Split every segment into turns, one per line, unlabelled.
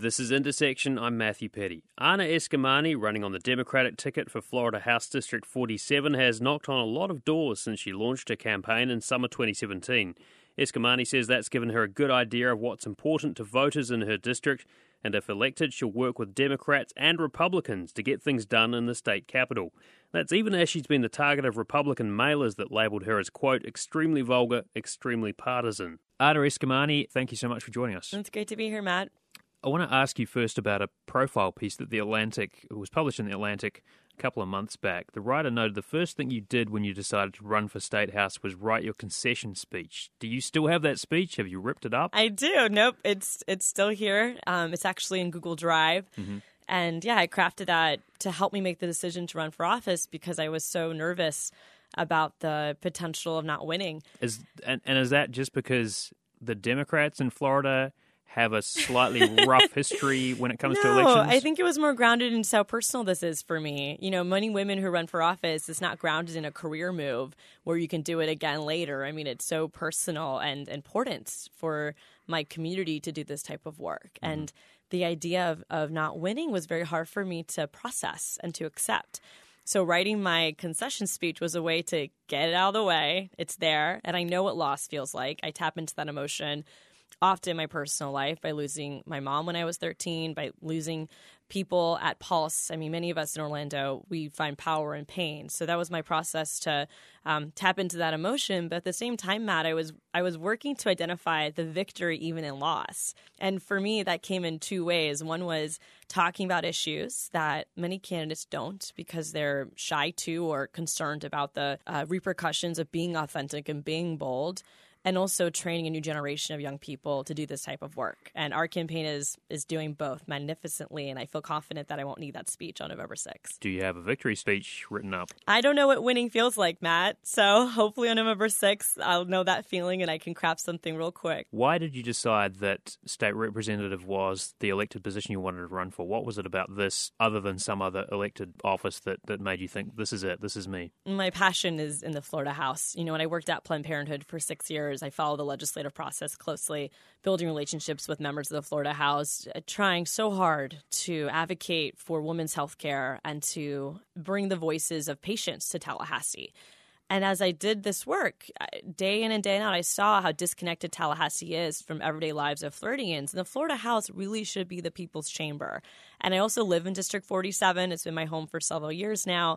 This is Intersection. I'm Matthew Petty. Ana Eskamani, running on the Democratic ticket for Florida House District 47, has knocked on a lot of doors since she launched her campaign in summer 2017. Eskamani says that's given her a good idea of what's important to voters in her district, and if elected, she'll work with Democrats and Republicans to get things done in the state capital. That's even as she's been the target of Republican mailers that labelled her as, quote, extremely vulgar, extremely partisan. Ana Eskamani, thank you so much for joining us.
It's great to be here, Matt.
I want to ask you first about a profile piece that was published in The Atlantic a couple of months back. The writer noted the first thing you did when you decided to run for State House was write your concession speech. Do you still have that speech? Have you ripped it up?
I do. Nope. It's still here. It's actually in Google Drive. Mm-hmm. And yeah, I crafted that to help me make the decision to run for office because I was so nervous about the potential of not winning.
Is that just because the Democrats in Florida have a slightly rough history when it comes to elections?
No, I think it was more grounded in how personal this is for me. You know, many women who run for office, it's not grounded in a career move where you can do it again later. I mean, it's so personal and important for my community to do this type of work. Mm-hmm. And the idea of not winning was very hard for me to process and to accept. So writing my concession speech was a way to get it out of the way. It's there, and I know what loss feels like. I tap into that emotion often in my personal life by losing my mom when I was 13, by losing people at Pulse. I mean, many of us in Orlando, we find power in pain. So that was my process to tap into that emotion. But at the same time, Matt, I was working to identify the victory even in loss. And for me, that came in two ways. One was talking about issues that many candidates don't because they're shy to or concerned about the repercussions of being authentic and being bold, and also training a new generation of young people to do this type of work. And our campaign is doing both magnificently, and I feel confident that I won't need that speech on November 6th.
Do you have a victory speech written up?
I don't know what winning feels like, Matt. So hopefully on November 6th, I'll know that feeling and I can craft something real quick.
Why did you decide that state representative was the elected position you wanted to run for? What was it about this, other than some other elected office, that made you think, this is it, this is me?
My passion is in the Florida House. You know, when I worked at Planned Parenthood for 6 years, I followed the legislative process closely, building relationships with members of the Florida House, trying so hard to advocate for women's health care and to bring the voices of patients to Tallahassee. And as I did this work, day in and day out, I saw how disconnected Tallahassee is from everyday lives of Floridians. And the Florida House really should be the people's chamber. And I also live in District 47. It's been my home for several years now.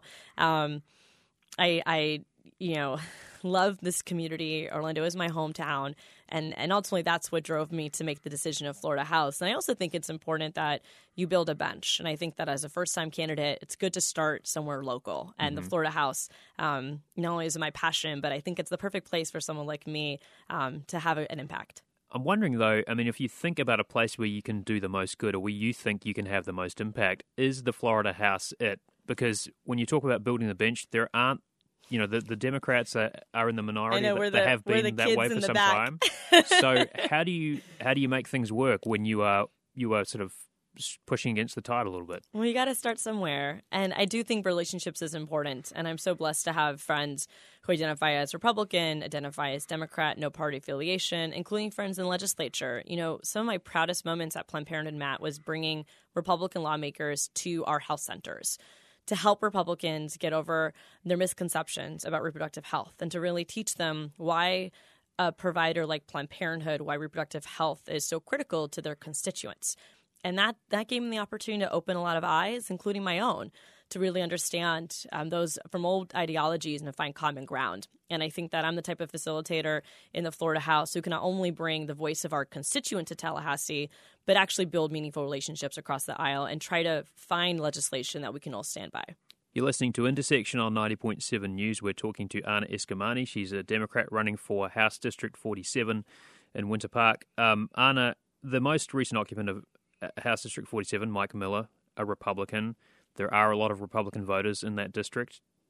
I love this community. Orlando is my hometown. And ultimately, that's what drove me to make the decision of Florida House. And I also think it's important that you build a bench. And I think that as a first-time candidate, it's good to start somewhere local. And the Florida House, not only is it my passion, but I think it's the perfect place for someone like me to have an impact.
I'm wondering, though, I mean, if you think about a place where you can do the most good or where you think you can have the most impact, is the Florida House it? Because when you talk about building the bench, there aren't, the Democrats are in the minority. They have been that way for some time. So how do you make things work when you are sort of pushing against the tide a little bit?
Well, you got to start somewhere. And I do think relationships is important. And I'm so blessed to have friends who identify as Republican, identify as Democrat, no party affiliation, including friends in the legislature. You know, some of my proudest moments at Planned Parenthood, Matt, was bringing Republican lawmakers to our health centers to help Republicans get over their misconceptions about reproductive health and to really teach them why a provider like Planned Parenthood, why reproductive health is so critical to their constituents. And that gave me the opportunity to open a lot of eyes, including my own, to really understand those from old ideologies and to find common ground. And I think that I'm the type of facilitator in the Florida House who can not only bring the voice of our constituent to Tallahassee, but actually build meaningful relationships across the aisle and try to find legislation that we can all stand by.
You're listening to Intersection on 90.7 News. We're talking to Ana Eskamani. She's a Democrat running for House District 47 in Winter Park. Ana, the most recent occupant of House District 47, Mike Miller, a Republican. There are a lot of Republican voters in that district.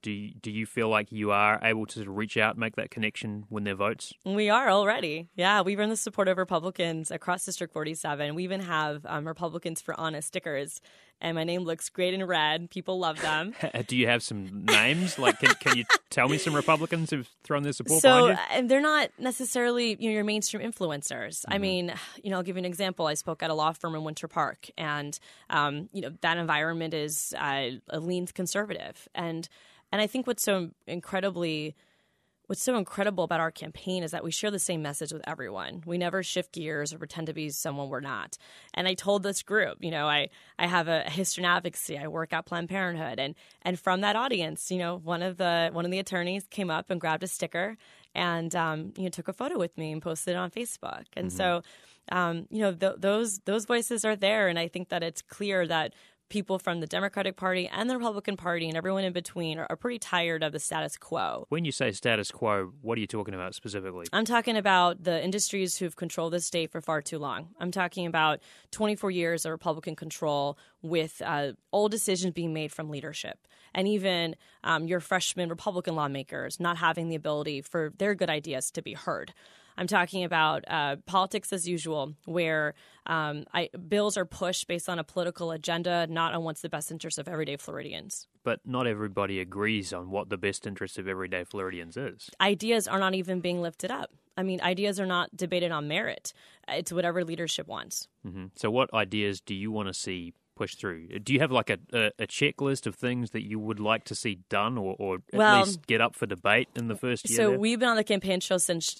do you feel like you are able to reach out and make that connection when their votes?
We are already. Yeah, we've earned the support of Republicans across District 47. We even have Republicans for Anna stickers, and my name looks great in red. People love them.
Do you have some names? Like, can you tell me some Republicans who've thrown their support behind you?
So they're not necessarily your mainstream influencers. Mm-hmm. I mean, I'll give you an example. I spoke at a law firm in Winter Park, and that environment is a lean conservative, and I think what's so incredible about our campaign is that we share the same message with everyone. We never shift gears or pretend to be someone we're not. And I told this group, I have a history and advocacy. I work at Planned Parenthood, and from that audience, one of the attorneys came up and grabbed a sticker and took a photo with me and posted it on Facebook. And so those voices are there, and I think that it's clear that people from the Democratic Party and the Republican Party and everyone in between are pretty tired of the status quo.
When you say status quo, what are you talking about specifically?
I'm talking about the industries who've controlled the state for far too long. I'm talking about 24 years of Republican control with old decisions being made from leadership. And even your freshman Republican lawmakers not having the ability for their good ideas to be heard. I'm talking about politics as usual, where bills are pushed based on a political agenda, not on what's the best interest of everyday Floridians.
But not everybody agrees on what the best interest of everyday Floridians is.
Ideas are not even being lifted up. I mean, ideas are not debated on merit. It's whatever leadership wants.
Mm-hmm. So what ideas do you want to see push through? Do you have like a checklist of things that you would like to see done or at least get up for debate in the first year?
So
there?
We've been on the campaign trail since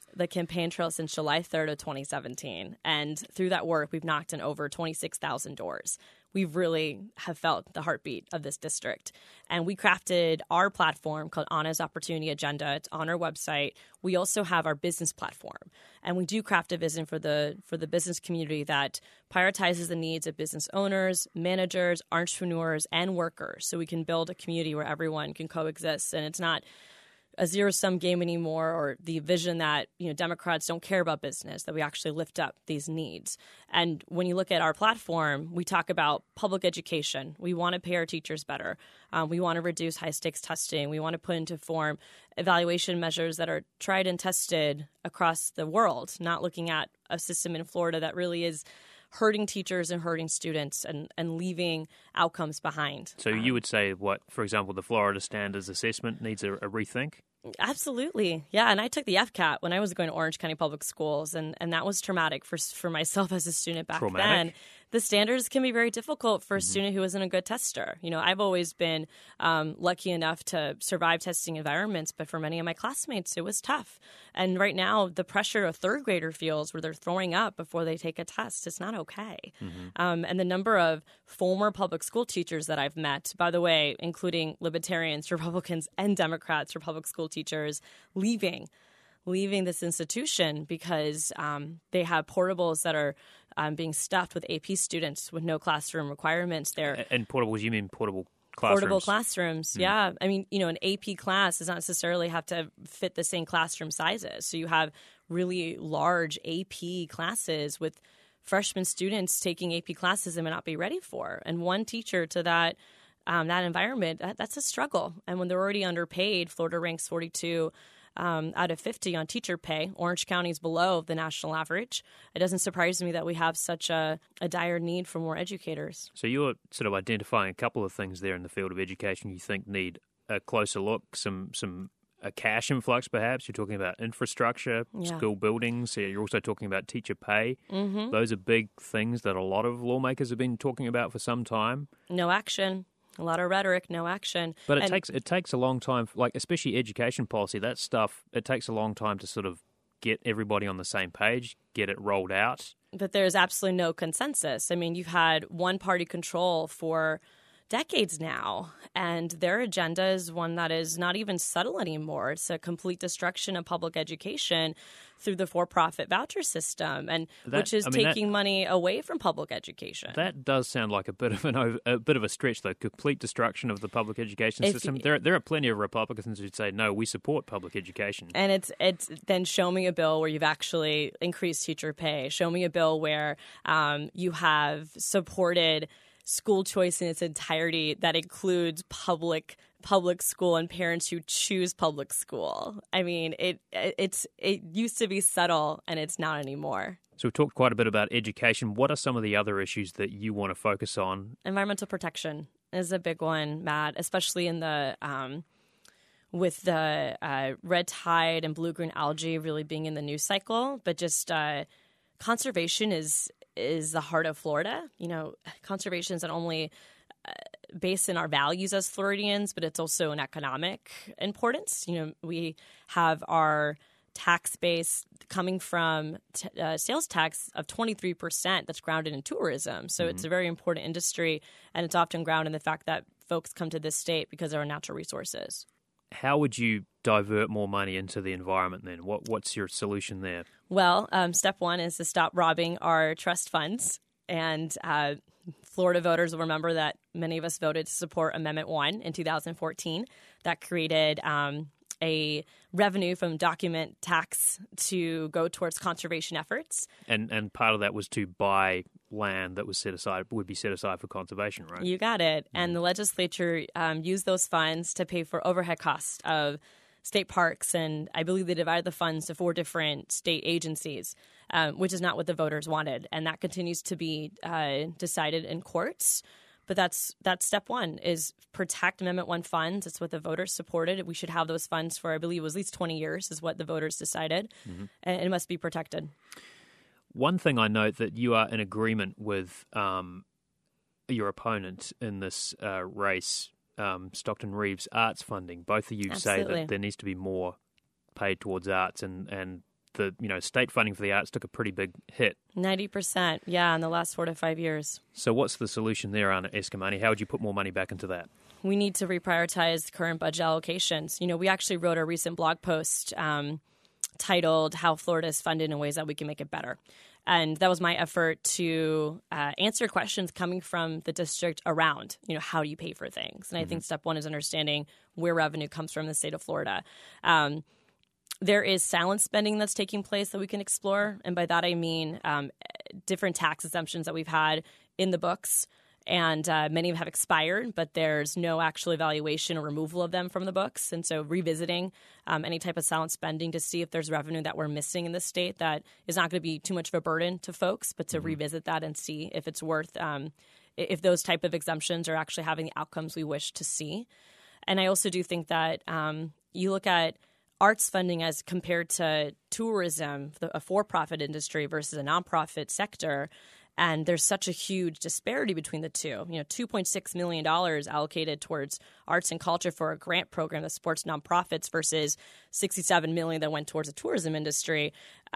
July 3rd of 2017. And through that work, we've knocked on over 26,000 doors. We really have felt the heartbeat of this district. And we crafted our platform called Anna's Opportunity Agenda. It's on our website. We also have our business platform. And we do craft a vision for the business community that prioritizes the needs of business owners, managers, entrepreneurs, and workers. So we can build a community where everyone can coexist. And it's not a zero-sum game anymore, or the vision that Democrats don't care about business, that we actually lift up these needs. And when you look at our platform, we talk about public education. We want to pay our teachers better. We want to reduce high-stakes testing. We want to put into form evaluation measures that are tried and tested across the world, not looking at a system in Florida that really is hurting teachers and hurting students and leaving outcomes behind.
So you would say, for example, the Florida Standards Assessment needs a rethink?
Absolutely. Yeah. And I took the FCAT when I was going to Orange County Public Schools, and that was traumatic for myself as a student back then. The standards can be very difficult for a student who isn't a good tester. I've always been lucky enough to survive testing environments, but for many of my classmates, it was tough. And right now, the pressure a third grader feels where they're throwing up before they take a test, it's not okay. And the number of former public school teachers that I've met, by the way, including Libertarians, Republicans, and Democrats for public school teachers, leaving this institution because they have portables that are being stuffed with AP students with no classroom requirements there.
And portables, you mean portable classrooms?
Portable classrooms, yeah. I mean, an AP class does not necessarily have to fit the same classroom sizes. So you have really large AP classes with freshman students taking AP classes they may not be ready for. And one teacher to that environment, that's a struggle. And when they're already underpaid, Florida ranks 42 out of 50 on teacher pay. Orange County is below the national average. It doesn't surprise me that we have such a dire need for more educators.
So you're sort of identifying a couple of things there in the field of education you think need a closer look, a cash influx perhaps. You're talking about infrastructure, school buildings. You're also talking about teacher pay. Mm-hmm. Those are big things that a lot of lawmakers have been talking about for some time.
No action. A lot of rhetoric, no action.
But it takes a long time, especially education policy, that stuff, it takes a long time to sort of get everybody on the same page, get it rolled out.
But there's absolutely no consensus. I mean, you've had one-party control for decades now, and their agenda is one that is not even subtle anymore. It's a complete destruction of public education through the for-profit voucher system, which is taking money away from public education.
That does sound like a bit of a stretch, though. Complete destruction of the public education system. There are plenty of Republicans who'd say, no, we support public education.
And it's then show me a bill where you've actually increased teacher pay. Show me a bill where you have supported school choice in its entirety that includes public public school and parents who choose public school. I mean, it used to be subtle, and it's not anymore.
So we've talked quite a bit about education. What are some of the other issues that you want to focus on?
Environmental protection is a big one, Matt, especially in the with the red tide and blue-green algae really being in the news cycle. But just conservation is the heart of Florida. You know, conservation is not only based in our values as Floridians, but it's also an economic importance. You know, we have our tax base coming from sales tax of 23% that's grounded in tourism. So it's a very important industry, and it's often grounded in the fact that folks come to this state because of our natural resources.
How would you divert more money into the environment then? What's your solution there?
Well, step one is to stop robbing our trust funds. And Florida voters will remember that many of us voted to support Amendment 1 in 2014 that created a revenue from document tax to go towards conservation efforts.
And part of that was to buy land that was would be set aside for conservation, right?
You got it. And the legislature used those funds to pay for overhead costs of state parks, and I believe they divided the funds to 4 different state agencies, which is not what the voters wanted. And that continues to be decided in courts. But that's step one, is protect Amendment 1 funds. It's what the voters supported. We should have those funds for, I believe, it was at least 20 years is what the voters decided. And it must be protected.
One thing I note that you are in agreement with your opponent in this race, Stockton Reeves, arts funding. Both of you
Absolutely.
say that there needs to be more paid towards arts, and the state funding for the arts took a pretty big hit.
90%, yeah, in the last 4 to 5 years.
So what's the solution there, Ana Eskamani? How would you put more money back into that?
We need to reprioritize current budget allocations. You know, we actually wrote a recent blog post titled "How Florida is Funded in Ways That We Can Make It Better." And that was my effort to answer questions coming from the district around, how do you pay for things? And I think step one is understanding where revenue comes from in the state of Florida. There is silent spending that's taking place that we can explore. And by that, I mean different tax exemptions that we've had in the books. And many have expired, but there's no actual evaluation or removal of them from the books. And so revisiting any type of silent spending to see if there's revenue that we're missing in the state that is not going to be too much of a burden to folks, but to revisit that and see if it's worth, if those type of exemptions are actually having the outcomes we wish to see. And I also do think that you look at arts funding as compared to tourism, a for-profit industry versus a nonprofit sector. And there's such a huge disparity between the two. $2.6 million allocated towards arts and culture for a grant program that supports nonprofits versus $67 million that went towards the tourism industry.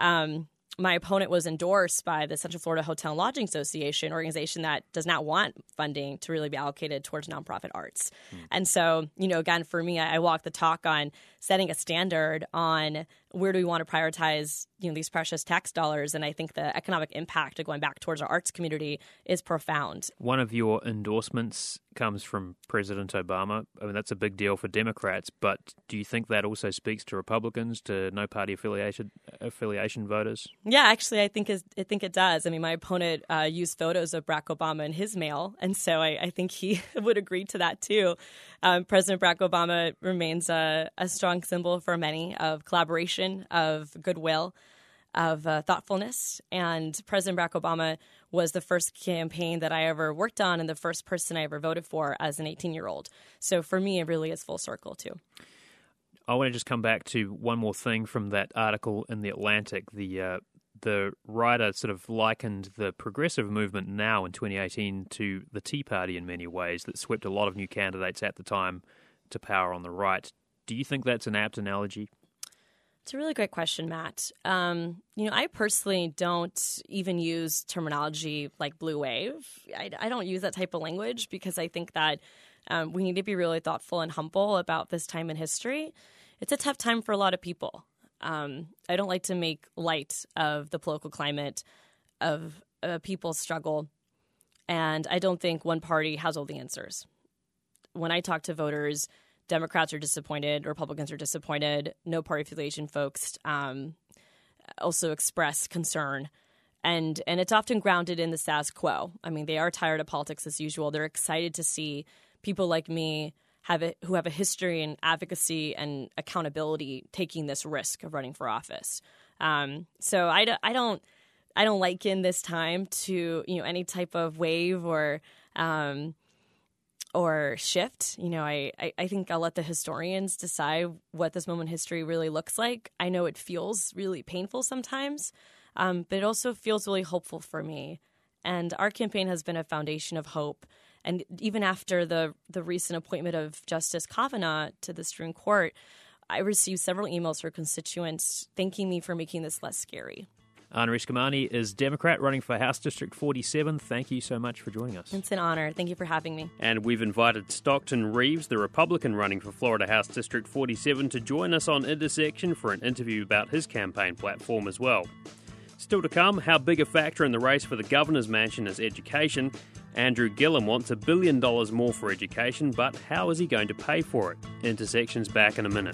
My opponent was endorsed by the Central Florida Hotel and Lodging Association, an organization that does not want funding to really be allocated towards nonprofit arts. And so, again, for me, I walk the talk on setting a standard on where do we want to prioritize, these precious tax dollars. And I think the economic impact of going back towards our arts community is profound.
One of your endorsements comes from President Obama. I mean, that's a big deal for Democrats, but do you think that also speaks to Republicans, to no party affiliation voters?
Yeah, actually, I think it does. I mean, my opponent used photos of Barack Obama in his mail, and so I think he would agree to that too. President Barack Obama remains a strong symbol for many of collaboration, of goodwill, of thoughtfulness. And President Barack Obama was the first campaign that I ever worked on and the first person I ever voted for as an 18-year-old. So for me, it really is full circle too.
I want to just come back to one more thing from that article in The Atlantic. The writer sort of likened the progressive movement now in 2018 to the Tea Party in many ways, that swept a lot of new candidates at the time to power on the right. Do you think that's an apt analogy?
It's a really great question, Matt. I personally don't even use terminology like blue wave. I don't use that type of language because I think that we need to be really thoughtful and humble about this time in history. It's a tough time for a lot of people. I don't like to make light of the political climate of people's struggle, and I don't think one party has all the answers. When I talk to voters, Democrats are disappointed, Republicans are disappointed, no party affiliation folks also express concern. And it's often grounded in the status quo. I mean, they are tired of politics as usual. They're excited to see people like me who have a history in advocacy and accountability taking this risk of running for office. So I don't liken this time to any type of wave or shift. I think I'll let the historians decide what this moment in history really looks like. I know it feels really painful sometimes, but it also feels really hopeful for me. And our campaign has been a foundation of hope. And even after the recent appointment of Justice Kavanaugh to the Supreme Court, I received several emails from constituents thanking me for making this less scary.
Ana Eskamani is Democrat running for House District 47. Thank you so much for joining us.
It's an honor. Thank you for having me.
And we've invited Stockton Reeves, the Republican running for Florida House District 47, to join us on Intersection for an interview about his campaign platform as well. Still to come, how big a factor in the race for the governor's mansion is education. Andrew Gillum wants $1 billion more for education, but how is he going to pay for it? Intersection's back in a minute.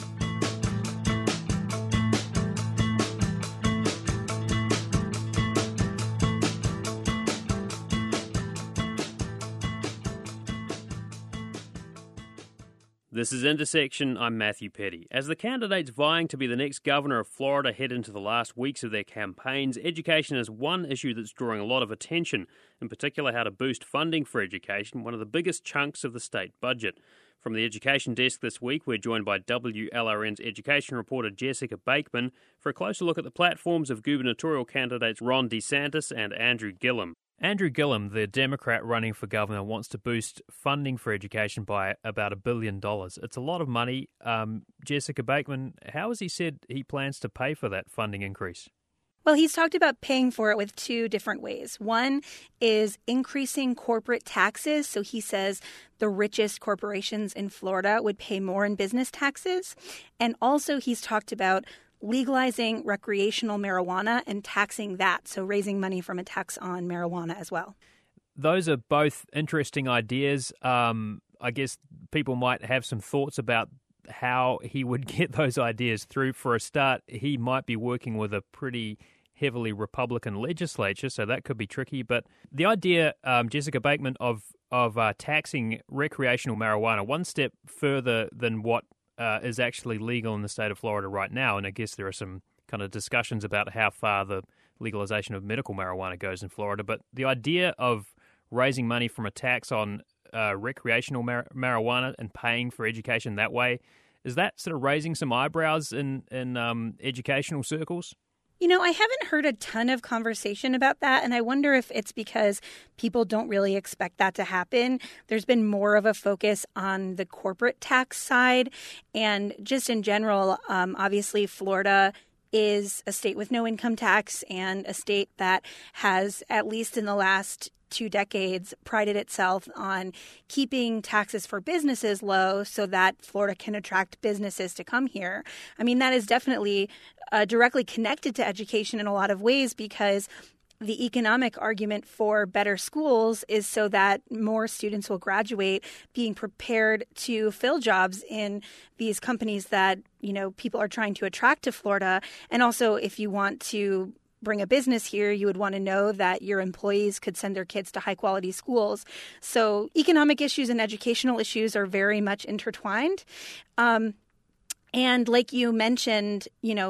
This is Intersection. I'm Matthew Petty. As the candidates vying to be the next governor of Florida head into the last weeks of their campaigns, education is one issue that's drawing a lot of attention, in particular how to boost funding for education, one of the biggest chunks of the state budget. From the Education Desk this week, we're joined by WLRN's education reporter Jessica Bakeman for a closer look at the platforms of gubernatorial candidates Ron DeSantis and Andrew Gillum. Andrew Gillum, the Democrat running for governor, wants to boost funding for education by about $1 billion. It's a lot of money. Jessica Bakeman, how has he said he plans to pay for that funding increase?
Well, he's talked about paying for it with two different ways. One is increasing corporate taxes. So he says the richest corporations in Florida would pay more in business taxes. And also he's talked about legalizing recreational marijuana and taxing that, so raising money from a tax on marijuana as well.
Those are both interesting ideas. I guess people might have some thoughts about how he would get those ideas through. For a start, he might be working with a pretty heavily Republican legislature, so that could be tricky. But the idea, Jessica Bakeman, of taxing recreational marijuana one step further than what is actually legal in the state of Florida right now. And I guess there are some kind of discussions about how far the legalization of medical marijuana goes in Florida. But the idea of raising money from a tax on recreational marijuana and paying for education that way, is that sort of raising some eyebrows in educational circles?
I haven't heard a ton of conversation about that, and I wonder if it's because people don't really expect that to happen. There's been more of a focus on the corporate tax side, and just in general, obviously Florida is a state with no income tax and a state that has, at least in the last 2 decades, prided itself on keeping taxes for businesses low so that Florida can attract businesses to come here. I mean, that is definitely directly connected to education in a lot of ways, because the economic argument for better schools is so that more students will graduate being prepared to fill jobs in these companies that, people are trying to attract to Florida. And also, if you want to bring a business here, you would want to know that your employees could send their kids to high quality schools. So economic issues and educational issues are very much intertwined. And like you mentioned,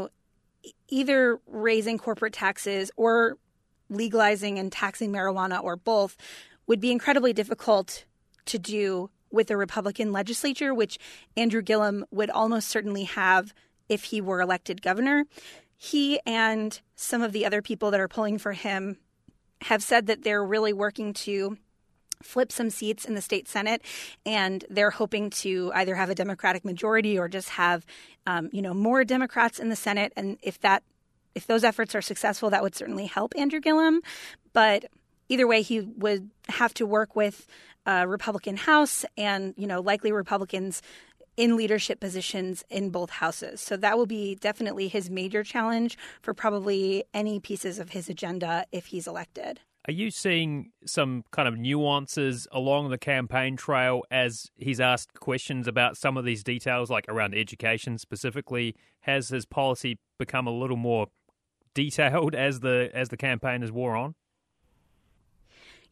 either raising corporate taxes or legalizing and taxing marijuana, or both, would be incredibly difficult to do with a Republican legislature, which Andrew Gillum would almost certainly have if he were elected governor. He and some of the other people that are pulling for him have said that they're really working to flip some seats in the state Senate, and they're hoping to either have a Democratic majority or just have, more Democrats in the Senate. And if those efforts are successful, that would certainly help Andrew Gillum. But either way, he would have to work with a Republican House and, likely Republicans in leadership positions in both houses. So that will be definitely his major challenge for probably any pieces of his agenda if he's elected.
Are you seeing some kind of nuances along the campaign trail as he's asked questions about some of these details, like around education specifically? Has his policy become a little more detailed as the campaign has wore on?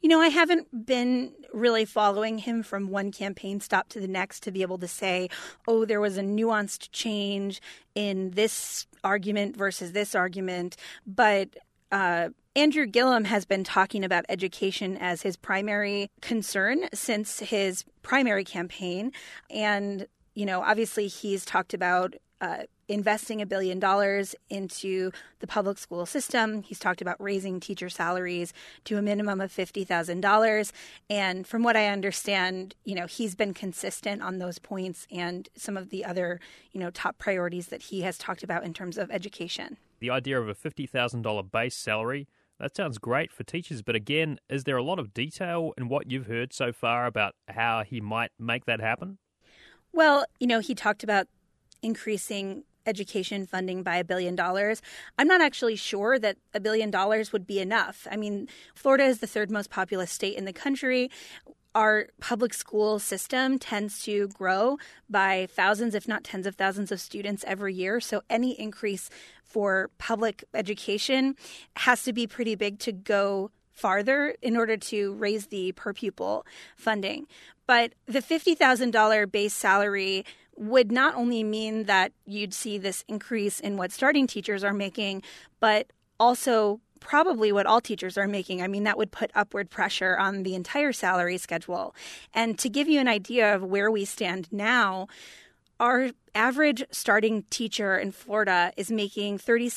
I haven't been really following him from one campaign stop to the next to be able to say, oh, there was a nuanced change in this argument versus this argument. But Andrew Gillum has been talking about education as his primary concern since his primary campaign. And, obviously he's talked about investing $1 billion into the public school system. He's talked about raising teacher salaries to a minimum of $50,000. And from what I understand, he's been consistent on those points and some of the other, top priorities that he has talked about in terms of education.
The idea of a $50,000 base salary, that sounds great for teachers. But again, is there a lot of detail in what you've heard so far about how he might make that happen?
Well, he talked about increasing education funding by $1 billion. I'm not actually sure that $1 billion would be enough. I mean, Florida is the third most populous state in the country. Our public school system tends to grow by thousands, if not tens of thousands of students every year. So any increase for public education has to be pretty big to go farther in order to raise the per pupil funding. But the $50,000 base salary would not only mean that you'd see this increase in what starting teachers are making, but also probably what all teachers are making. I mean, that would put upward pressure on the entire salary schedule. And to give you an idea of where we stand now, our average starting teacher in Florida is making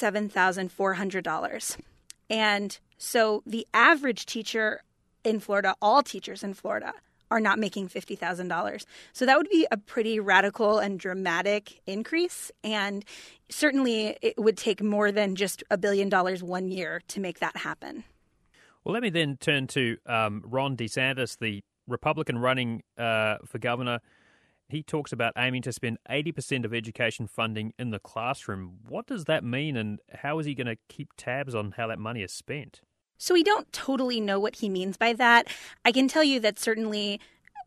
$37,400. And so the average teacher in Florida, all teachers in Florida, are not making $50,000. So that would be a pretty radical and dramatic increase. And certainly it would take more than just $1 billion 1 year to make that happen.
Well, let me then turn to Ron DeSantis, the Republican running for governor. He talks about aiming to spend 80% of education funding in the classroom. What does that mean, and how is he going to keep tabs on how that money is spent?
So we don't totally know what he means by that. I can tell you that certainly,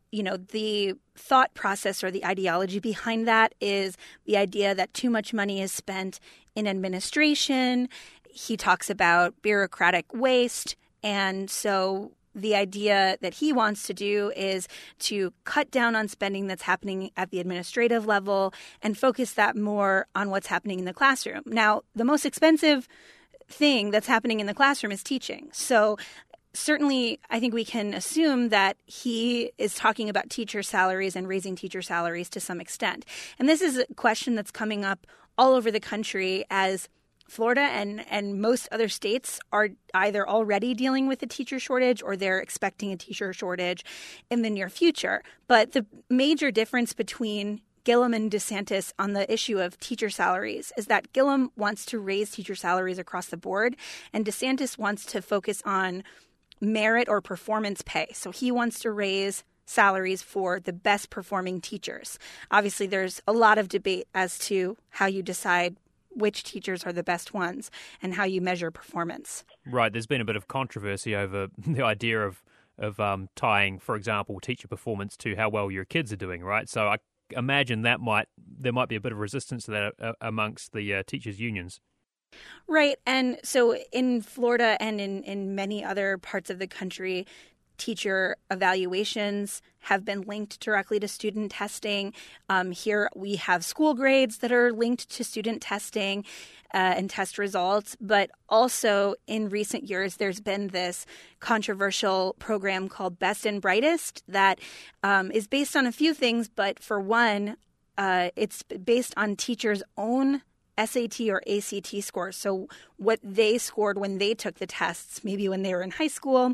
the thought process or the ideology behind that is the idea that too much money is spent in administration. He talks about bureaucratic waste. And so the idea that he wants to do is to cut down on spending that's happening at the administrative level and focus that more on what's happening in the classroom. Now, the most expensive thing that's happening in the classroom is teaching. So certainly, I think we can assume that he is talking about teacher salaries and raising teacher salaries to some extent. And this is a question that's coming up all over the country as Florida and most other states are either already dealing with a teacher shortage or they're expecting a teacher shortage in the near future. But the major difference between Gillum and DeSantis on the issue of teacher salaries is that Gillum wants to raise teacher salaries across the board, and DeSantis wants to focus on merit or performance pay. So he wants to raise salaries for the best performing teachers. Obviously, there's a lot of debate as to how you decide which teachers are the best ones and how you measure performance.
Right. There's been a bit of controversy over the idea of tying, for example, teacher performance to how well your kids are doing, right? So I imagine there might be a bit of resistance to that amongst the teachers' unions.
Right. And so in Florida and in many other parts of the country, teacher evaluations have been linked directly to student testing. Here we have school grades that are linked to student testing and test results. But also in recent years, there's been this controversial program called Best and Brightest that is based on a few things. But for one, it's based on teachers' own SAT or ACT scores. So what they scored when they took the tests, maybe when they were in high school.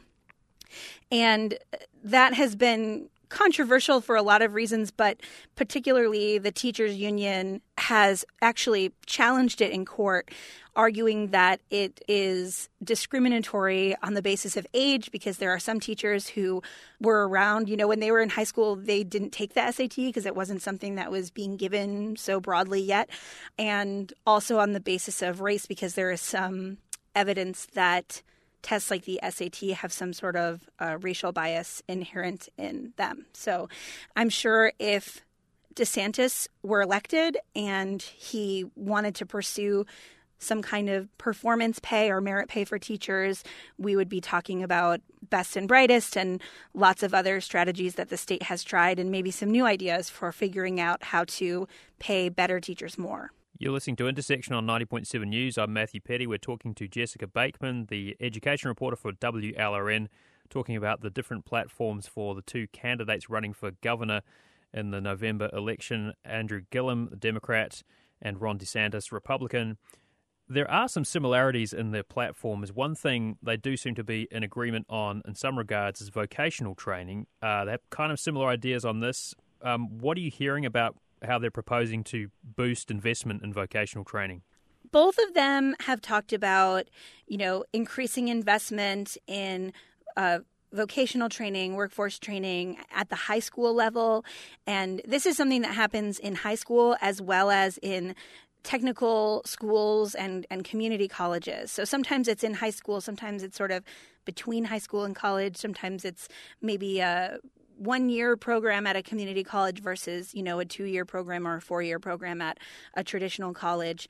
And that has been controversial for a lot of reasons, but particularly the teachers union has actually challenged it in court, arguing that it is discriminatory on the basis of age because there are some teachers who were around, when they were in high school, they didn't take the SAT because it wasn't something that was being given so broadly yet. And also on the basis of race because there is some evidence that tests like the SAT have some sort of racial bias inherent in them. So I'm sure if DeSantis were elected and he wanted to pursue some kind of performance pay or merit pay for teachers. We would be talking about best and brightest and lots of other strategies that the state has tried, and maybe some new ideas for figuring out how to pay better teachers more.
You're listening to Intersection on 90.7 News. I'm Matthew Petty. We're talking to Jessica Bakeman, the education reporter for WLRN, talking about the different platforms for the two candidates running for governor in the November election, Andrew Gillum, the Democrat, and Ron DeSantis, Republican. There are some similarities in their platforms. One thing they do seem to be in agreement on in some regards is vocational training. They have kind of similar ideas on this. What are you hearing about how they're proposing to boost investment in vocational training?
Both of them have talked about, increasing investment in vocational training, workforce training at the high school level. And this is something that happens in high school as well as in technical schools and community colleges. So sometimes it's in high school, sometimes it's sort of between high school and college, sometimes it's maybe a 1-year program at a community college versus, a 2-year program or a 4-year program at a traditional college.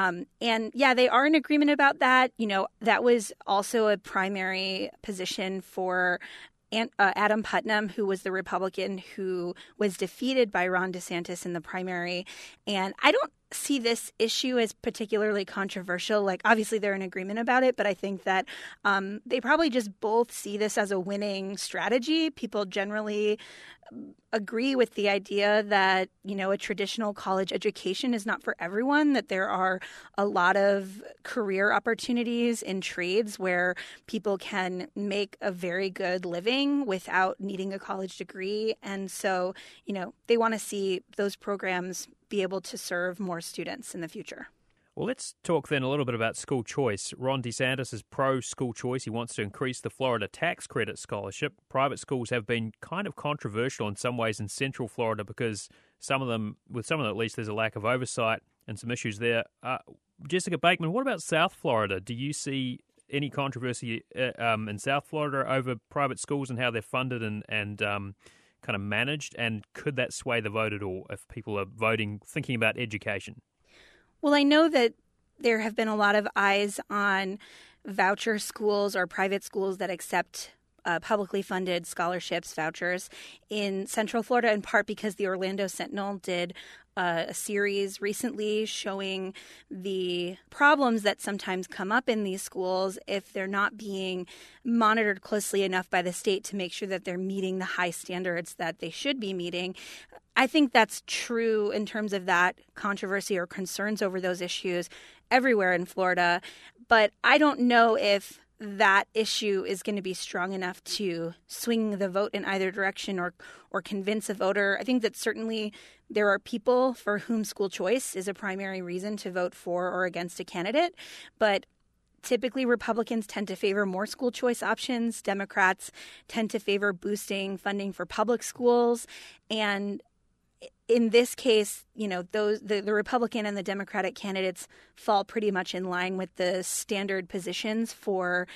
They are in agreement about that. That was also a primary position for Adam Putnam, who was the Republican who was defeated by Ron DeSantis in the primary. And I don't see this issue as particularly controversial. Like, obviously they're in agreement about it, but I think that they probably just both see this as a winning strategy. People generally agree with the idea that, a traditional college education is not for everyone, that there are a lot of career opportunities in trades where people can make a very good living without needing a college degree. And so, they want to see those programs be able to serve more students in the future.
Well, let's talk then a little bit about school choice. Ron DeSantis is pro-school choice. He wants to increase the Florida tax credit scholarship. Private schools have been kind of controversial in some ways in Central Florida because some of them at least, there's a lack of oversight and some issues there. Jessica Bakeman, what about South Florida? Do you see any controversy in South Florida over private schools and how they're funded and kind of managed? And could that sway the vote at all if people are voting, thinking about education?
Well, I know that there have been a lot of eyes on voucher schools or private schools that accept publicly funded scholarships, vouchers in Central Florida, in part because the Orlando Sentinel did a series recently showing the problems that sometimes come up in these schools if they're not being monitored closely enough by the state to make sure that they're meeting the high standards that they should be meeting. I think that's true in terms of that controversy or concerns over those issues everywhere in Florida. But I don't know if that issue is going to be strong enough to swing the vote in either direction or convince a voter. I think that certainly there are people for whom school choice is a primary reason to vote for or against a candidate. But typically, Republicans tend to favor more school choice options. Democrats tend to favor boosting funding for public schools. And in this case, the Republican and the Democratic candidates fall pretty much in line with the standard positions for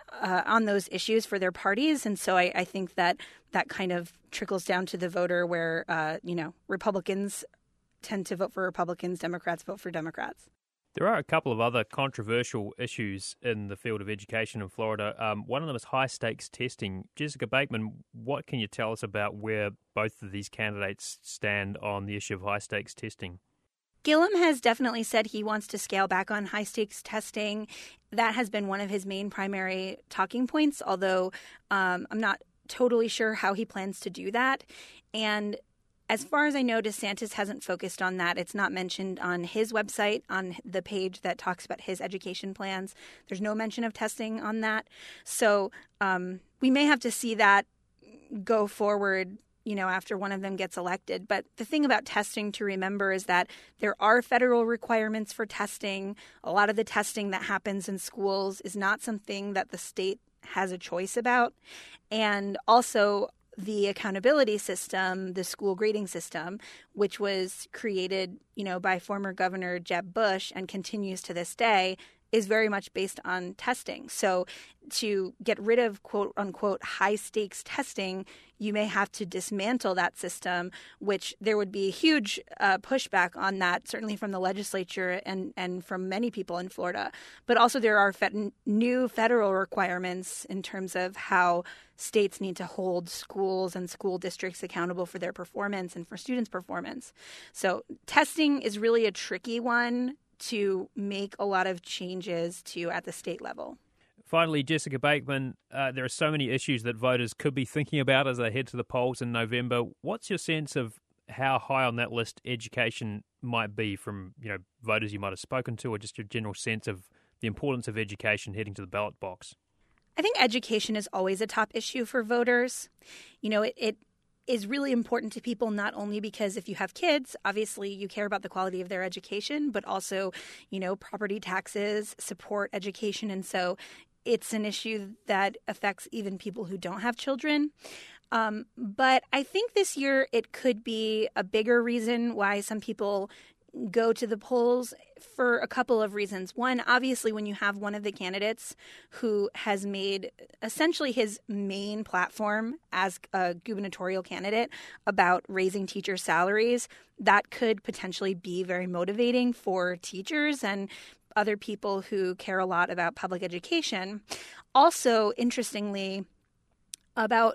on those issues for their parties. And so I think that kind of trickles down to the voter where, Republicans tend to vote for Republicans, Democrats vote for Democrats.
There are a couple of other controversial issues in the field of education in Florida. One of them is high-stakes testing. Jessica Bakeman, what can you tell us about where both of these candidates stand on the issue of high-stakes testing?
Gillum has definitely said he wants to scale back on high-stakes testing. That has been one of his main primary talking points, although I'm not totally sure how he plans to do that. And as far as I know, DeSantis hasn't focused on that. It's not mentioned on his website, on the page that talks about his education plans. There's no mention of testing on that. So we may have to see that go forward, after one of them gets elected. But the thing about testing to remember is that there are federal requirements for testing. A lot of the testing that happens in schools is not something that the state has a choice about. And also, the accountability system, the school grading system, which was created, by former Governor Jeb Bush and continues to this day, is very much based on testing. So to get rid of quote unquote high stakes testing, you may have to dismantle that system, which there would be a huge pushback on that, certainly from the legislature and from many people in Florida. But also there are new federal requirements in terms of how states need to hold schools and school districts accountable for their performance and for students' performance. So testing is really a tricky one to make a lot of changes to at the state level.
Finally, Jessica Bakeman, there are so many issues that voters could be thinking about as they head to the polls in November. What's your sense of how high on that list education might be from, voters you might have spoken to, or just your general sense of the importance of education heading to the ballot box?
I think education is always a top issue for voters. It is really important to people, not only because if you have kids, obviously you care about the quality of their education, but also, property taxes support education. And so it's an issue that affects even people who don't have children. But I think this year it could be a bigger reason why some people go to the polls for a couple of reasons. One, obviously, when you have one of the candidates who has made essentially his main platform as a gubernatorial candidate about raising teacher salaries, that could potentially be very motivating for teachers and other people who care a lot about public education. Also, interestingly, about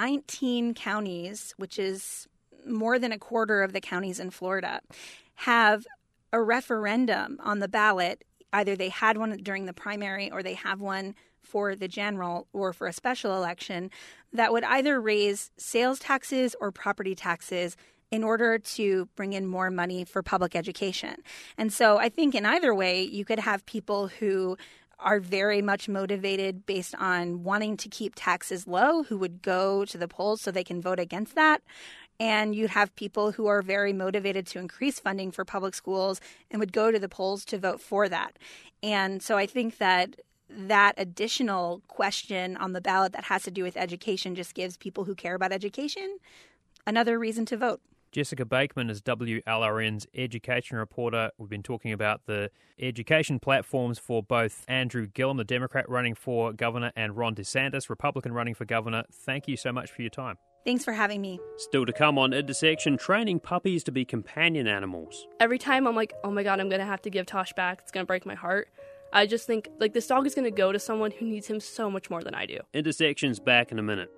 19 counties, which is more than a quarter of the counties in Florida, have a referendum on the ballot. Either they had one during the primary or they have one for the general or for a special election that would either raise sales taxes or property taxes in order to bring in more money for public education. And so I think in either way, you could have people who are very much motivated based on wanting to keep taxes low, who would go to the polls so they can vote against that. And you'd have people who are very motivated to increase funding for public schools and would go to the polls to vote for that. And so I think that additional question on the ballot that has to do with education just gives people who care about education another reason to vote.
Jessica Bakeman is WLRN's education reporter. We've been talking about the education platforms for both Andrew Gillum, the Democrat running for governor, and Ron DeSantis, Republican running for governor. Thank you so much for your time.
Thanks for having me.
Still to come on Intersection, training puppies to be companion animals.
Every time I'm like, oh my God, I'm going to have to give Tosh back. It's going to break my heart. I just think, this dog is going to go to someone who needs him so much more than I do.
Intersection's back in a minute.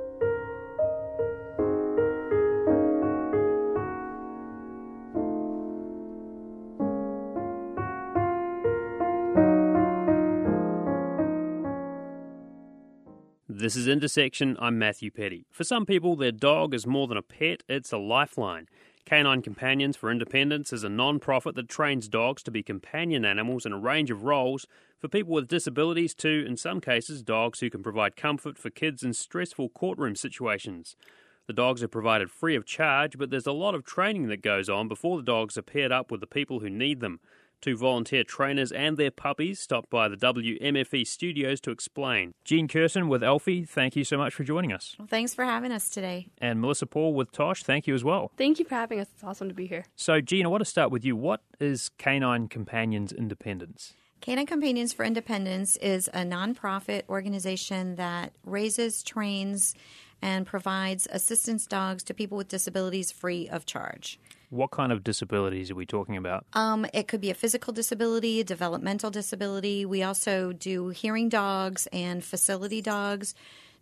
This is Intersection. I'm Matthew Petty. For some people, their dog is more than a pet, it's a lifeline. Canine Companions for Independence is a non-profit that trains dogs to be companion animals in a range of roles for people with disabilities to, in some cases, dogs who can provide comfort for kids in stressful courtroom situations. The dogs are provided free of charge, but there's a lot of training that goes on before the dogs are paired up with the people who need them. Two volunteer trainers and their puppies stopped by the WMFE studios to explain. Jean Curtin with Alfie, thank you so much for joining us.
Well, thanks for having us today.
And Melissa Paul with Tosh, thank you as well.
Thank you for having us. It's awesome to be here.
So, Jean, I want to start with you. What is Canine Companions Independence?
Canine Companions for Independence is a nonprofit organization that raises, trains, and provides assistance dogs to people with disabilities free of charge.
What kind of disabilities are we talking about?
It could be a physical disability, a developmental disability. We also do hearing dogs and facility dogs.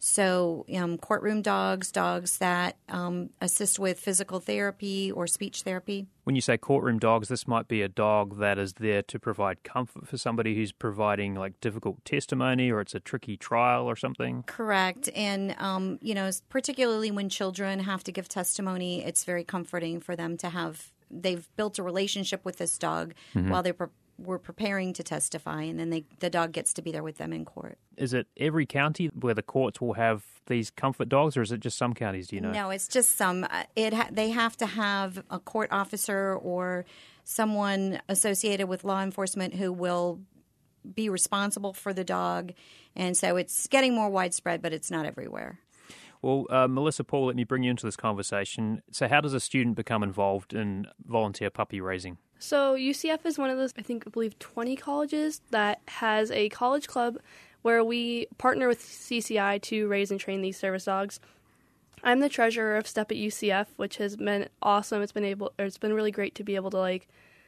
So courtroom dogs that assist with physical therapy or speech therapy.
When you say courtroom dogs, this might be a dog that is there to provide comfort for somebody who's providing difficult testimony, or it's a tricky trial or something.
Correct. And, particularly when children have to give testimony, it's very comforting for them to have, they've built a relationship with this dog while we're preparing to testify, and then the dog gets to be there with them in court.
Is it every county where the courts will have these comfort dogs, or is it just some counties, do you know?
No, it's just some. They have to have a court officer or someone associated with law enforcement who will be responsible for the dog, and so it's getting more widespread, but it's not everywhere.
Well, Melissa Paul, let me bring you into this conversation. So how does a student become involved in volunteer puppy raising?
So UCF is one of those, I believe 20 colleges that has a college club where we partner with CCI to raise and train these service dogs. I'm the treasurer of STEP at UCF, which has been awesome. It's been really great to be able to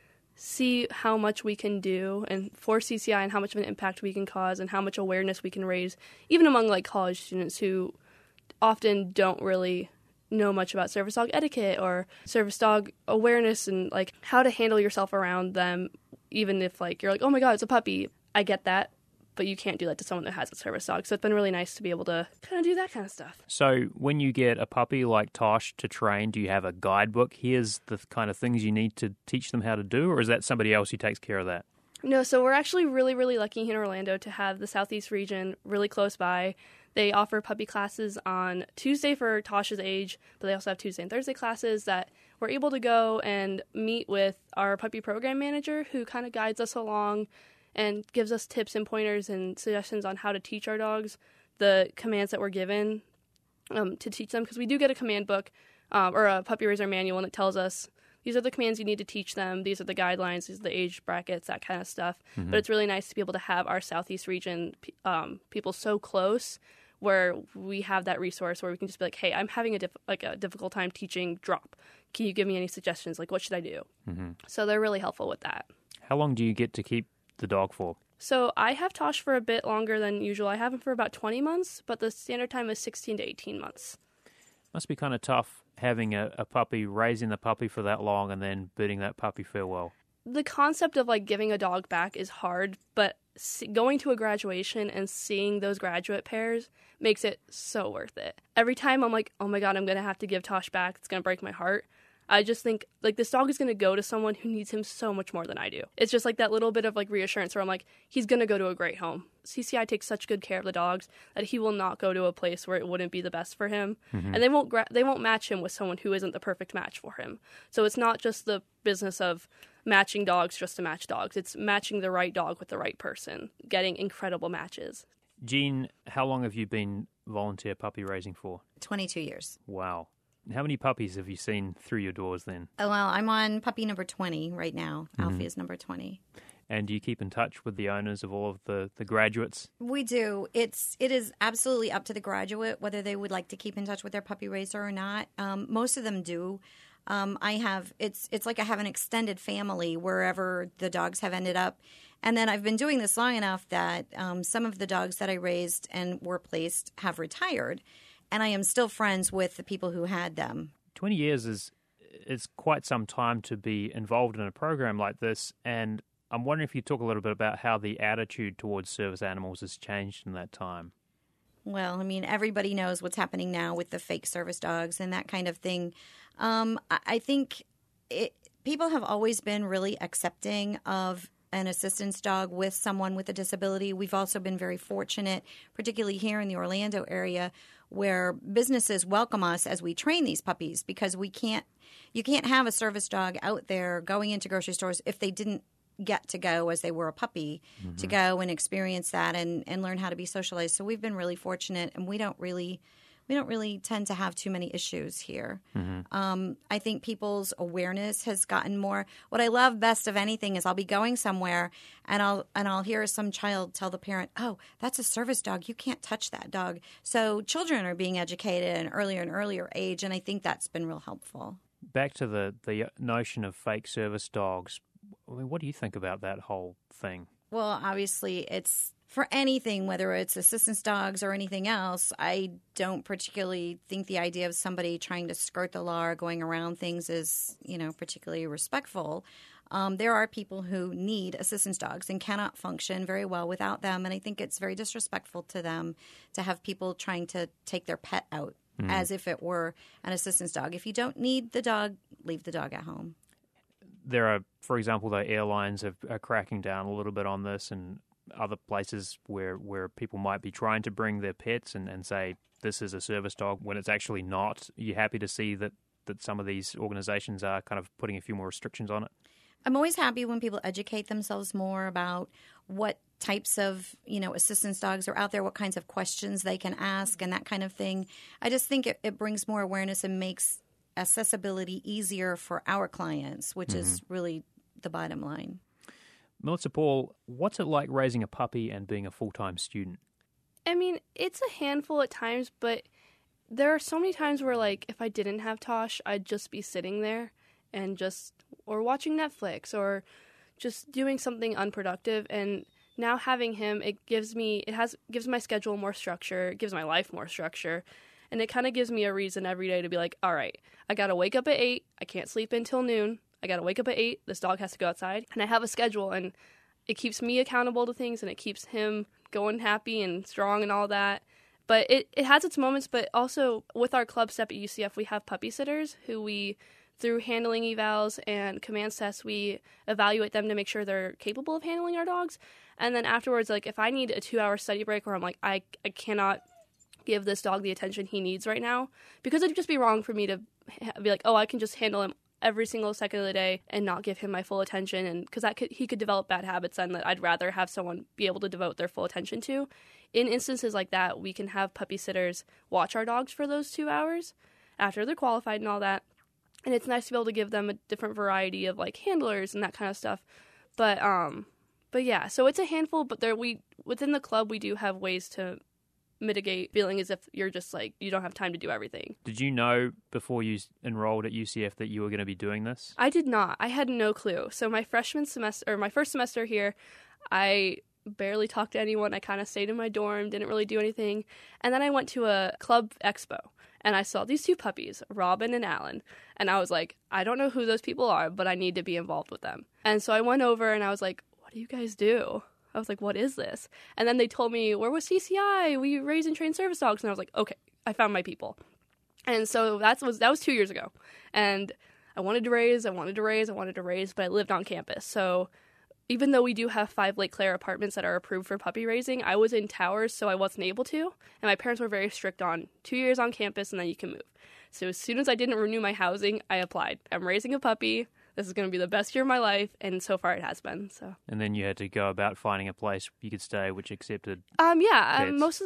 see how much we can do and for CCI and how much of an impact we can cause and how much awareness we can raise, even among college students who often don't really know much about service dog etiquette or service dog awareness and how to handle yourself around them, even if you're oh my God, it's a puppy. I get that, but you can't do that to someone that has a service dog. So it's been really nice to be able to kind of do that kind of stuff.
So when you get a puppy like Tosh to train, do you have a guidebook? Here's the kind of things you need to teach them how to do, or is that somebody else who takes care of that?
No, so we're actually really, really lucky here in Orlando to have the Southeast region really close by. They offer puppy classes on Tuesday for Tosh's age, but they also have Tuesday and Thursday classes that we're able to go and meet with our puppy program manager who kind of guides us along and gives us tips and pointers and suggestions on how to teach our dogs the commands that we're given to teach them. Because we do get a command book or a puppy raiser manual, and it tells us these are the commands you need to teach them. These are the guidelines. These are the age brackets, that kind of stuff. Mm-hmm. But it's really nice to be able to have our Southeast region people so close where we have that resource where we can just be hey, I'm having a difficult time teaching drop. Can you give me any suggestions? What should I do? Mm-hmm. So they're really helpful with that.
How long do you get to keep the dog for?
So I have Tosh for a bit longer than usual. I have him for about 20 months, but the standard time is 16 to 18 months.
Must be kind of tough having a puppy, raising the puppy for that long and then bidding that puppy farewell.
The concept of giving a dog back is hard, but going to a graduation and seeing those graduate pairs makes it so worth it. Every time I'm oh my God, I'm going to have to give Tosh back. It's going to break my heart. I just think this dog is going to go to someone who needs him so much more than I do. It's just that little bit of reassurance where I'm he's going to go to a great home. CCI takes such good care of the dogs that he will not go to a place where it wouldn't be the best for him. Mm-hmm. And they won't match him with someone who isn't the perfect match for him. So it's not just the business of matching dogs just to match dogs. It's matching the right dog with the right person, getting incredible matches.
Jean, how long have you been volunteer puppy raising for?
22 years.
Wow. How many puppies have you seen through your doors then?
Oh, well, I'm on puppy number 20 right now. Mm-hmm. Alfie is number 20.
And do you keep in touch with the owners of all of the graduates?
We do. It is absolutely up to the graduate whether they would like to keep in touch with their puppy raiser or not. Most of them do. It's like I have an extended family wherever the dogs have ended up. And then I've been doing this long enough that some of the dogs that I raised and were placed have retired. And I am still friends with the people who had them.
20 years is quite some time to be involved in a program like this. And I'm wondering if you talk a little bit about how the attitude towards service animals has changed in that time.
Well, everybody knows what's happening now with the fake service dogs and that kind of thing. I think people have always been really accepting of an assistance dog with someone with a disability. We've also been very fortunate, particularly here in the Orlando area, where businesses welcome us as we train these puppies because you can't have a service dog out there going into grocery stores if they didn't get to go as they were a puppy to go and experience that and learn how to be socialized. So we've been really fortunate, and we don't really tend to have too many issues here. Mm-hmm. I think people's awareness has gotten more. What I love best of anything is I'll be going somewhere and I'll hear some child tell the parent, "Oh, that's a service dog. You can't touch that dog." So children are being educated at an earlier and earlier age, and I think that's been real helpful.
Back to the notion of fake service dogs. What do you think about that whole thing?
Well, obviously, it's for anything, whether it's assistance dogs or anything else, I don't particularly think the idea of somebody trying to skirt the law or going around things is, particularly respectful. There are people who need assistance dogs and cannot function very well without them, and I think it's very disrespectful to them to have people trying to take their pet out as if it were an assistance dog. If you don't need the dog, leave the dog at home.
There are, for example, the airlines are cracking down a little bit on this, and other places where people might be trying to bring their pets and say this is a service dog when it's actually not. Are you happy to see that some of these organizations are kind of putting a few more restrictions on it?
I'm always happy when people educate themselves more about what types of, assistance dogs are out there, what kinds of questions they can ask and that kind of thing. I just think it brings more awareness and makes accessibility easier for our clients, which is really the bottom line.
Melissa Paul, what's it like raising a puppy and being a full-time student?
I mean, it's a handful at times, but there are so many times where, like, if I didn't have Tosh, I'd just be sitting there and or watching Netflix or just doing something unproductive. And now having him, it gives my schedule more structure, it gives my life more structure, and it kind of gives me a reason every day to be like, all right, I got to wake up at 8, I can't sleep until noon, I got to wake up at 8, this dog has to go outside, and I have a schedule, and it keeps me accountable to things, and it keeps him going happy and strong and all that. But it has its moments, but also with our club step at UCF, we have puppy sitters who through handling evals and commands tests, we evaluate them to make sure they're capable of handling our dogs. And then afterwards, like, if I need a 2-hour study break where I'm like, I cannot give this dog the attention he needs right now, because it'd just be wrong for me to be like, oh, I can just handle him every single second of the day and not give him my full attention, and because he could develop bad habits then that I'd rather have someone be able to devote their full attention to. In instances like that, we can have puppy sitters watch our dogs for those 2 hours after they're qualified and all that, and it's nice to be able to give them a different variety of, like, handlers and that kind of stuff. But yeah, so it's a handful, but within the club we do have ways to mitigate feeling as if you're just like, you don't have time to do everything.
Did you know before you enrolled at UCF that you were going to be doing this?
I did not. I had no clue. So my first semester here, I barely talked to anyone. I kind of stayed in my dorm, didn't really do anything. And then I went to a club expo and I saw these 2 puppies, Robin and Alan. And I was like, I don't know who those people are, but I need to be involved with them. And so I went over and I was like, what do you guys do? I was like, what is this? And then they told me, we're with CCI, we raise and train service dogs. And I was like, okay, I found my people. And so that was 2 years ago. And I wanted to raise, but I lived on campus. So even though we do have 5 Lake Claire apartments that are approved for puppy raising, I was in Towers, so I wasn't able to. And my parents were very strict on 2 years on campus and then you can move. So as soon as I didn't renew my housing, I applied. I'm raising a puppy. This is going to be the best year of my life, and so far it has been. So. And
then you had to go about finding a place you could stay, which accepted.
Most of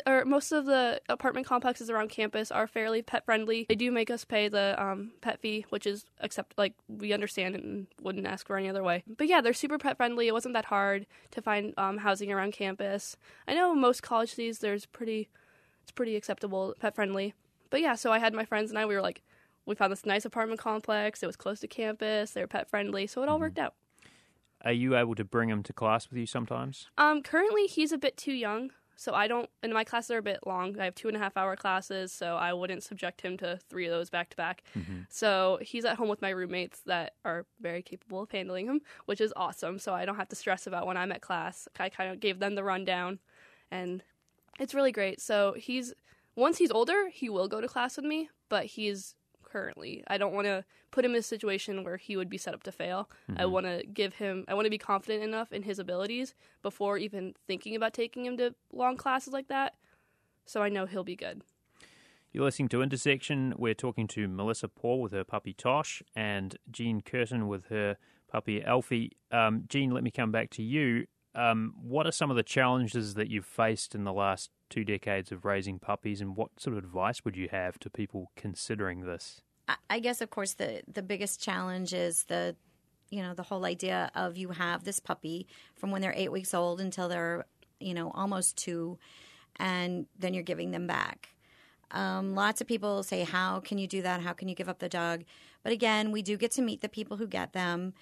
the apartment complexes around campus are fairly pet friendly. They do make us pay the pet fee, which is we understand and wouldn't ask for any other way. But yeah, they're super pet friendly. It wasn't that hard to find housing around campus. I know most college cities it's pretty acceptable, pet friendly. But yeah, so I had my friends and we found this nice apartment complex. It was close to campus. They were pet friendly, so it all worked out.
Are you able to bring him to class with you sometimes?
Currently, he's a bit too young, so I don't. And my classes are a bit long. I have 2.5-hour classes, so I wouldn't subject him to 3 of those back to back. So he's at home with my roommates that are very capable of handling him, which is awesome. So I don't have to stress about when I'm at class. I kind of gave them the rundown, and it's really great. So once he's older, he will go to class with me, but currently, I don't want to put him in a situation where he would be set up to fail. I want to be confident enough in his abilities before even thinking about taking him to long classes like that, so I know he'll be good.
You're listening to Intersection. We're talking to Melissa Paul with her puppy Tosh and Jean Curtin with her puppy Alfie. Jean, let me come back to you. What are some of the challenges that you've faced in the last 2 decades of raising puppies, and what sort of advice would you have to people considering this?
I guess, of course, the biggest challenge is the whole idea of you have this puppy from when they're 8 weeks old until they're, almost 2, and then you're giving them back. Lots of people say, how can you do that? How can you give up the dog? But again, we do get to meet the people who get them.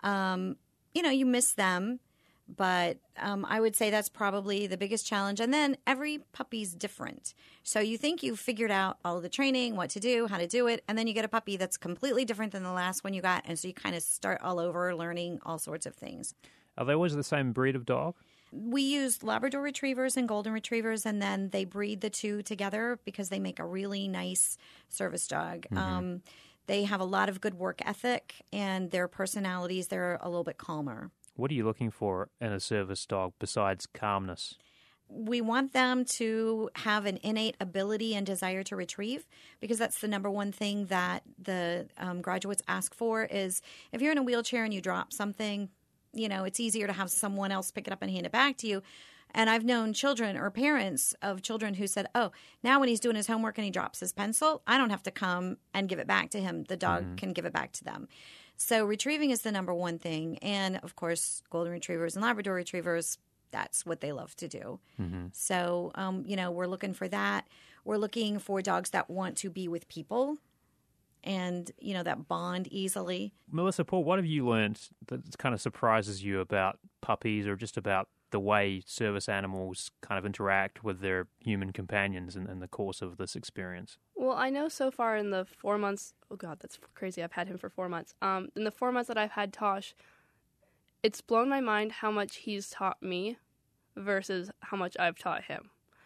You miss them. But I would say that's probably the biggest challenge. And then every puppy's different. So you think you've figured out all of the training, what to do, how to do it, and then you get a puppy that's completely different than the last one you got. And so you kind of start all over learning all sorts of things.
Are they always the same breed of dog?
We use Labrador Retrievers and Golden Retrievers, and then they breed the 2 together because they make a really nice service dog. They have a lot of good work ethic, and their personalities, they're a little bit calmer.
What are you looking for in a service dog besides calmness?
We want them to have an innate ability and desire to retrieve, because that's the number one thing that the graduates ask for is if you're in a wheelchair and you drop something, it's easier to have someone else pick it up and hand it back to you. And I've known children or parents of children who said, oh, now when he's doing his homework and he drops his pencil, I don't have to come and give it back to him. The dog can give it back to them. So retrieving is the number one thing. And, of course, Golden Retrievers and Labrador Retrievers, that's what they love to do. So, we're looking for that. We're looking for dogs that want to be with people and, that bond easily.
Melissa Paul, what have you learned that kind of surprises you about puppies or just about the way service animals kind of interact with their human companions in the course of this experience?
Well, I know so far in the 4 months, oh God, that's crazy, I've had him for 4 months. In the 4 months that I've had Tosh, it's blown my mind how much he's taught me versus how much I've taught him.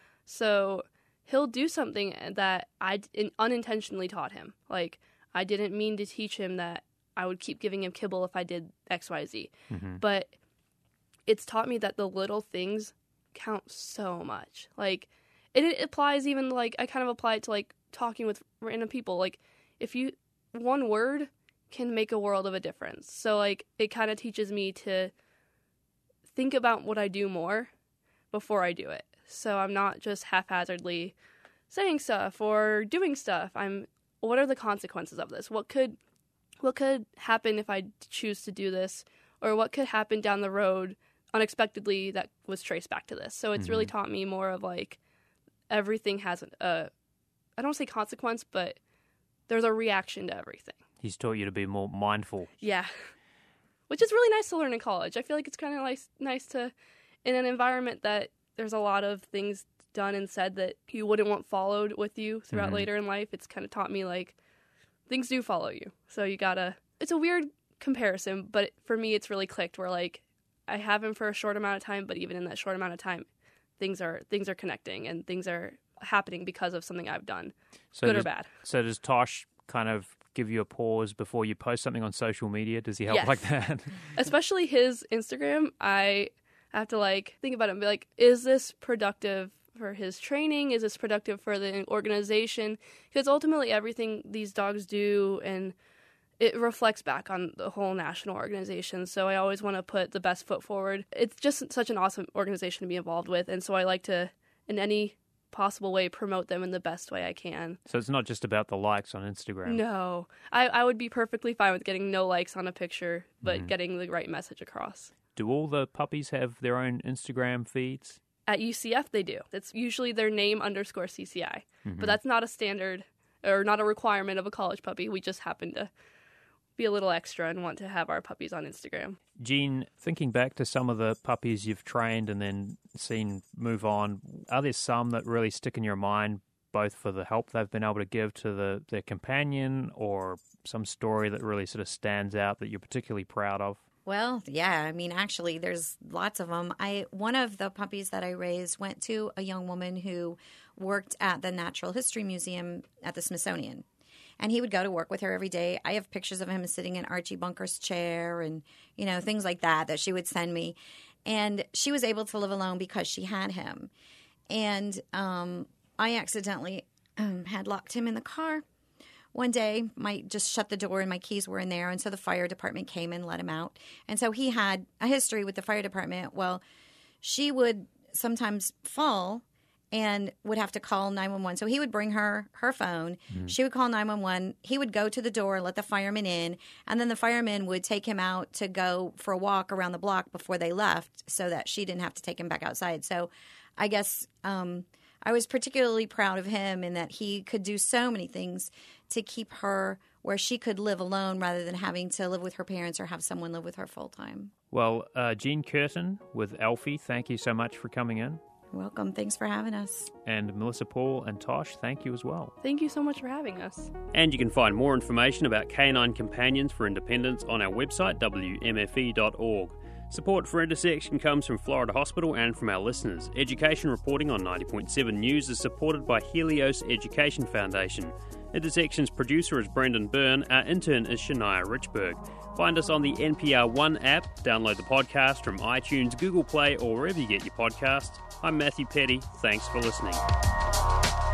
So he'll do something that I unintentionally taught him. Like, I didn't mean to teach him that I would keep giving him kibble if I did X, Y, Z. But it's taught me that the little things count so much. Like, it applies even, like, I kind of apply it to, like, talking with random people. Like, one word can make a world of a difference. So, like, it kind of teaches me to think about what I do more before I do it. So I'm not just haphazardly saying stuff or doing stuff. What are the consequences of this? What could happen if I choose to do this? Or what could happen down the road unexpectedly that was traced back to this? So it's really taught me more of, like, everything has I don't say consequence, but there's a reaction to everything.
He's taught you to be more mindful.
Yeah. Which is really nice to learn in college. I feel like it's kind of nice to, in an environment that there's a lot of things done and said that you wouldn't want followed with you throughout later in life. It's kind of taught me, like, things do follow you. So it's a weird comparison, but for me it's really clicked where, like, I have him for a short amount of time, but even in that short amount of time, things are connecting and things are happening because of something I've done, good or bad. So
does Tosh kind of give you a pause before you post something on social media? Does he help like that? Especially
his Instagram, I have to, like, think about it and be like, is this productive for his training? Is this productive for the organization? Because ultimately everything these dogs do, and it reflects back on the whole national organization. So I always want to put the best foot forward. It's just such an awesome organization to be involved with. And so I like to, in any possible way, promote them in the best way I can.
So it's not just about the likes on Instagram.
No. I would be perfectly fine with getting no likes on a picture, but getting the right message across.
Do all the puppies have their own Instagram feeds?
At UCF, they do. It's usually their name _CCI. But that's not a standard or not a requirement of a college puppy. We just happen to be a little extra and want to have our puppies on Instagram.
Jean, thinking back to some of the puppies you've trained and then seen move on, are there some that really stick in your mind, both for the help they've been able to give to their companion, or some story that really sort of stands out that you're particularly proud of?
Well, yeah. I mean, actually, there's lots of them. One of the puppies that I raised went to a young woman who worked at the Natural History Museum at the Smithsonian. And he would go to work with her every day. I have pictures of him sitting in Archie Bunker's chair and, things like that she would send me. And she was able to live alone because she had him. And I accidentally had locked him in the car. One day, just shut the door and my keys were in there. And so the fire department came and let him out. And so he had a history with the fire department. Well, she would sometimes fall and would have to call 911. So he would bring her phone. She would call 911. He would go to the door, let the firemen in, and then the firemen would take him out to go for a walk around the block before they left so that she didn't have to take him back outside. So I guess I was particularly proud of him in that he could do so many things to keep her where she could live alone rather than having to live with her parents or have someone live with her full time.
Well, Jean Curtin with Alfie, thank you so much for coming in.
You're welcome. Thanks for having us.
And Melissa Paul and Tosh, thank you as well.
Thank you so much for having us.
And you can find more information about Canine Companions for Independence on our website, wmfe.org. Support for Intersection comes from Florida Hospital and from our listeners. Education reporting on 90.7 News is supported by Helios Education Foundation. Intersection's producer is Brendan Byrne. Our intern is Shania Richberg. Find us on the NPR One app. Download the podcast from iTunes, Google Play, or wherever you get your podcasts. I'm Matthew Petty. Thanks for listening.